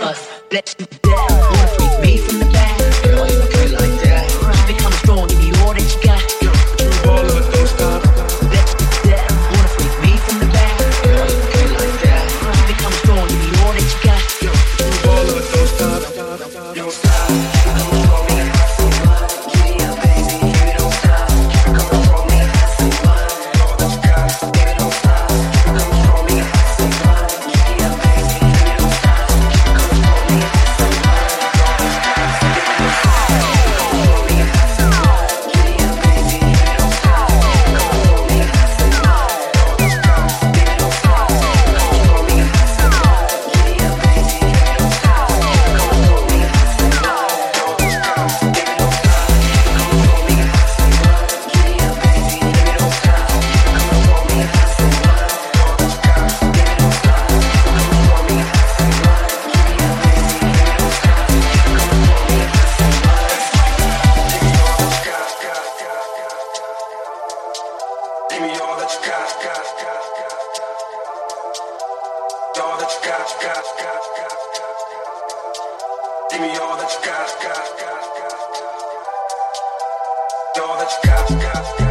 us. Let's do that. Wanna freak me from the back? Girl, you look good like that. Keep it coming strong, give me all that you got. You all of it, don't stop. Let's do that. Wanna freak me from the back? Girl, you look good like that. Keep it coming strong, give me all that you got. You all of it, don't stop. Don't stop. Keep it coming strong, make it hot so what? Giddy up, baby, baby, don't stop. Keep it coming strong, make it hot so what? All that you got, baby, don't stop. Keep it coming strong, make it hot so what? Giddy up, baby, baby, don't stop. Keep it coming strong, make it hot so what? All that you got, baby, don't stop. Keep it coming strong, make it hot so what? Giddy up, baby, baby, don't stop. Keep it coming strong, make it hot so what? All that you got, baby, don't stop. Keep it coming strong, make it hot so what? Giddy up, baby, baby, don't stop. Keep it coming strong, make it hot so what? All that you got, baby, don't stop. Keep it coming strong, make it hot so what? Giddy up, baby, baby, don't stop. Keep it coming strong, make it hot so what? All that you got, baby, don't stop. Keep it coming strong, make it hot so what? Giddy up, baby, baby, don't stop. Keep it coming strong, make it hot so what? Give me all that you got, got, got, got, got. All that you got, got, got, got, got. Give me all that you got, got, got, got, got. All that you got, got, got.